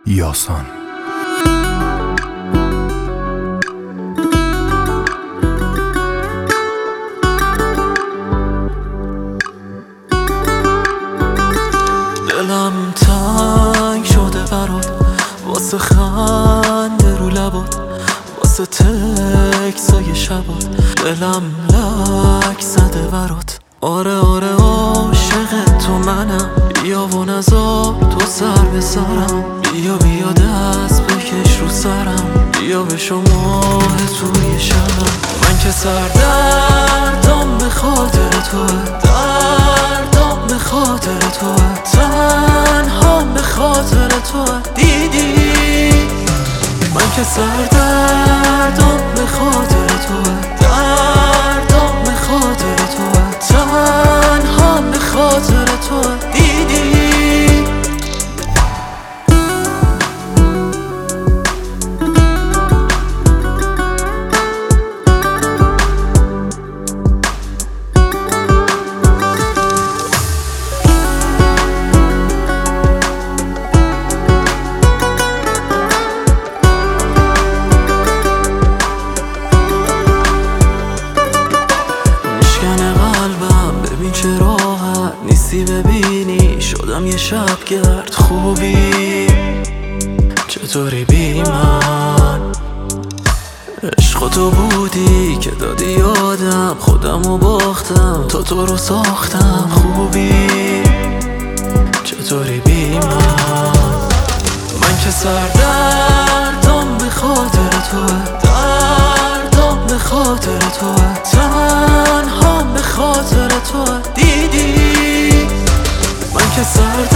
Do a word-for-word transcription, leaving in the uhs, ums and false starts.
یاسان. دلم تنگ شده برات، واسه خنده رو لبات، واسه تکسای شبات. دلم لک زده برات، آره آره عاشق تو منم. بیا و نزار تو سر به سرم، بیا بیا دست بکش رو سرم، بیا به شما توی شبم. من که سردردم به خاطر توه، دردم به خاطر توه، تنهام به خاطر توه. دیدی من که سردردم به خاطر توه، دردم به خاطر توه، تنهام به خاطر توه. دیدی چه راحت نیستی ببینی، شدم یه شبگرد. خوبی چطوری بی من؟ عشق تو بودی که دادی یادم، خودمو باختم تا تو رو ساختم. خوبی چطوری بی من؟ من که سردردم به خاطر توه، دردم به خاطر توه، تنهام به خاطر توه. دیدی من که سردردم